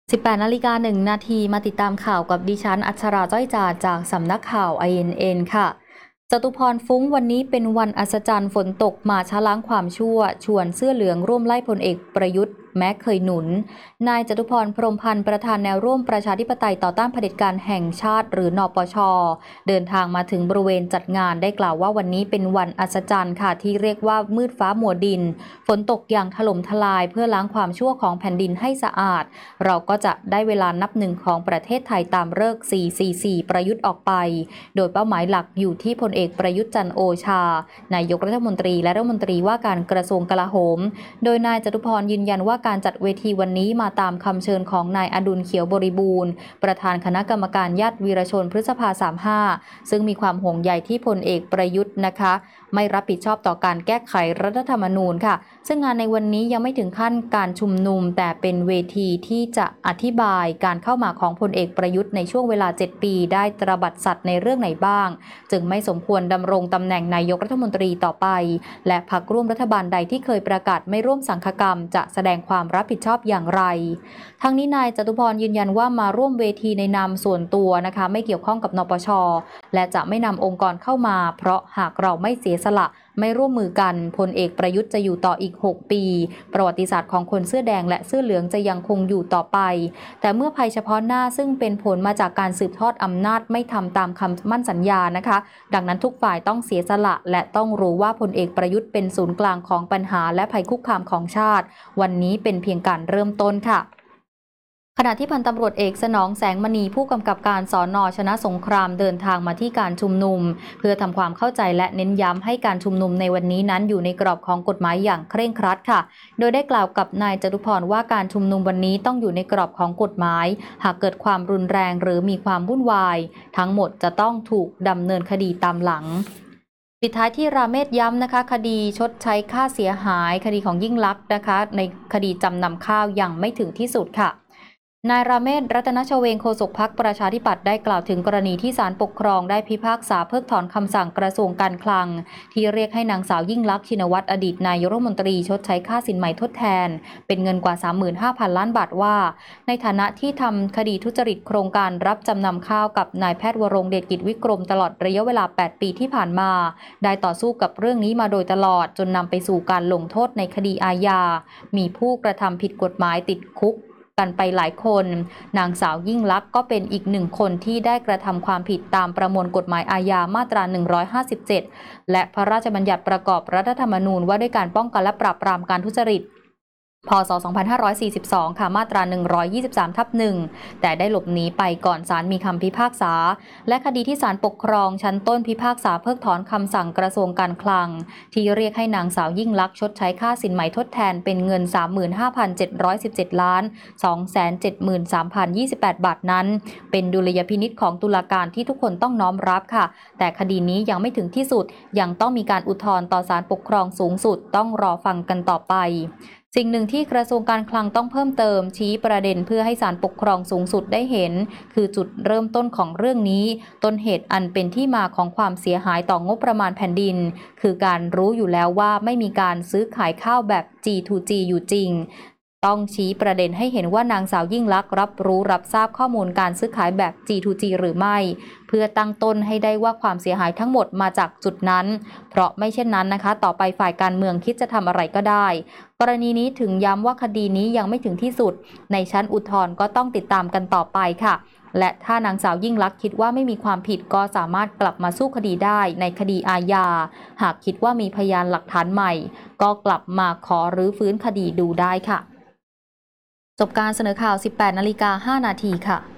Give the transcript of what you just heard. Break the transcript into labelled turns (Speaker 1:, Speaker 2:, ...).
Speaker 1: 18:01 น.มาติดตามข่าวกับดิฉันอัชราจ้อยจาจากสำนักข่าว INN ค่ะจตุพรฟุ้งวันนี้เป็นวันอัศจรรย์ฝนตกมาช้าล้างความชั่วชวนเสื้อเหลืองร่วมไล่พลเอกประยุทธ์แม้เคยหนุนนายจตุพรพรหมพันธ์ประธานแนวร่วมประชาธิปไตยต่อต้านเผด็จการแห่งชาติหรือนปช.เดินทางมาถึงบริเวณจัดงานได้กล่าวว่าวันนี้เป็นวันอัศจรรย์ค่ะที่เรียกว่ามืดฟ้ามัวดินฝนตกอย่างถล่มทลายเพื่อล้างความชั่วของแผ่นดินให้สะอาดเราก็จะได้เวลานับหนึ่งของประเทศไทยตามฤกษ์444ประยุทธ์ออกไปโดยเป้าหมายหลักอยู่ที่พลเอกประยุทธ์จันทร์โอชานายกรัฐมนตรีและรัฐมนตรีว่าการกระทรวงกลาโหมโดยนายจตุพรยืนยันว่าการจัดเวทีวันนี้มาตามคำเชิญของนายอดุลเขียวบริบูรณ์ประธานคณะกรรมการญาติวีรชนพฤษภา35ซึ่งมีความห่วงใยที่พลเอกประยุทธ์นะคะไม่รับผิดชอบต่อการแก้ไขรัฐธรรมนูญค่ะซึ่งงานในวันนี้ยังไม่ถึงขั้นการชุมนุมแต่เป็นเวทีที่จะอธิบายการเข้ามาของพลเอกประยุทธ์ในช่วงเวลา7ปีได้ตระบัดสัตว์ในเรื่องไหนบ้างจึงไม่สมควรดำรงตำแหน่งนายกรัฐมนตรีต่อไปและพรรคร่วมรัฐบาลใดที่เคยประกาศไม่ร่วมสังฆกรรมจะแสดงความรับผิดชอบอย่างไรทั้งนี้นายจตุพรยืนยันว่ามาร่วมเวทีในนามส่วนตัวนะคะไม่เกี่ยวข้องกับนปช.และจะไม่นำองค์กรเข้ามาเพราะหากเราไม่เสียสละไม่ร่วมมือกันพลเอกประยุทธ์จะอยู่ต่ออีก6ปีประวัติศาสตร์ของคนเสื้อแดงและเสื้อเหลืองจะยังคงอยู่ต่อไปแต่เมื่อภัยเฉพาะหน้าซึ่งเป็นผลมาจากการสืบทอดอำนาจไม่ทำตามคำมั่นสัญญานะคะดังนั้นทุกฝ่ายต้องเสียสละและต้องรู้ว่าพลเอกประยุทธ์เป็นศูนย์กลางของปัญหาและภัยคุกคามของชาติวันนี้เป็นเพียงการเริ่มต้นค่ะขณะที่พันตำรวจเอกสนองแสงมณีผู้กำกับการสน.ชนะสงครามเดินทางมาที่การชุมนุมเพื่อทำความเข้าใจและเน้นย้ำให้การชุมนุมในวันนี้นั้นอยู่ในกรอบของกฎหมายอย่างเคร่งครัดค่ะโดยได้กล่าวกับนายจตุพรว่าการชุมนุมวันนี้ต้องอยู่ในกรอบของกฎหมายหากเกิดความรุนแรงหรือมีความวุ่นวายทั้งหมดจะต้องถูกดำเนินคดีตามหลังปิดท้ายที่ราเมศย้ำนะคะคดีชดใช้ค่าเสียหายคดีของยิ่งลักษณ์นะคะในคดีจำนำข้าวยังไม่ถึงที่สุดค่ะนายราเมศรัตนชเวงโฆษกพรรคประชาธิปัตย์ได้กล่าวถึงกรณีที่ศาลปกครองได้พิพากษาเพิกถอนคำสั่งกระทรวงการคลังที่เรียกให้นางสาวยิ่งลักษณ์ชินวัตรอดีตนายกรัฐมนตรีชดใช้ค่าสินไหมทดแทนเป็นเงินกว่า 35,000 ล้านบาทว่าในฐานะที่ทำคดีทุจริตโครงการรับจำนำข้าวกับนายแพทย์วรงค์เดชกิจวิกรมตลอดระยะเวลา8ปีที่ผ่านมาได้ต่อสู้กับเรื่องนี้มาโดยตลอดจนนำไปสู่การลงโทษในคดีอาญามีผู้กระทำผิดกฎหมายติดคุกกันไปหลายคนนางสาวยิ่งลักษณ์ก็เป็นอีกหนึ่งคนที่ได้กระทำความผิดตามประมวลกฎหมายอาญามาตรา157และพระราชบัญญัติประกอบรัฐธรรมนูญว่าด้วยการป้องกันและปราบปรามการทุจริตพ.ศ. 2542 ค่ะมาตรา 123/1 แต่ได้หลบหนีไปก่อนศาลมีคำพิพากษาและคดีที่ศาลปกครองชั้นต้นพิพากษาเพิกถอนคำสั่งกระทรวงการคลังที่เรียกให้นางสาวยิ่งลักษณ์ชดใช้ค่าสินไหมทดแทนเป็นเงิน 35,717,273,028 บาทนั้นเป็นดุลยพินิจของตุลาการที่ทุกคนต้องน้อมรับค่ะแต่คดีนี้ยังไม่ถึงที่สุดยังต้องมีการอุทธรณ์ต่อศาลปกครองสูงสุดต้องรอฟังกันต่อไปสิ่งหนึ่งที่กระทรวงการคลังต้องเพิ่มเติมชี้ประเด็นเพื่อให้ศาลปกครองสูงสุดได้เห็นคือจุดเริ่มต้นของเรื่องนี้ต้นเหตุอันเป็นที่มาของความเสียหายต่องบประมาณแผ่นดินคือการรู้อยู่แล้วว่าไม่มีการซื้อขายข้าวแบบ G2G อยู่จริงต้องชี้ประเด็นให้เห็นว่านางสาวยิ่งลักษณ์รับรู้รับทราบข้อมูลการซื้อขายแบบ G2G หรือไม่เพื่อตั้งต้นให้ได้ว่าความเสียหายทั้งหมดมาจากจุดนั้นเพราะไม่เช่นนั้นนะคะต่อไปฝ่ายการเมืองคิดจะทำอะไรก็ได้กรณีนี้ถึงย้ำว่าคดีนี้ยังไม่ถึงที่สุดในชั้นอุทธรณ์ก็ต้องติดตามกันต่อไปค่ะและถ้านางสาวยิ่งลักษณ์คิดว่าไม่มีความผิดก็สามารถกลับมาสู้คดีได้ในคดีอาญาหากคิดว่ามีพยานหลักฐานใหม่ก็กลับมาขอรื้อฟื้นคดีดูได้ค่ะจบการเสนอข่าว 18:05 น.ค่ะ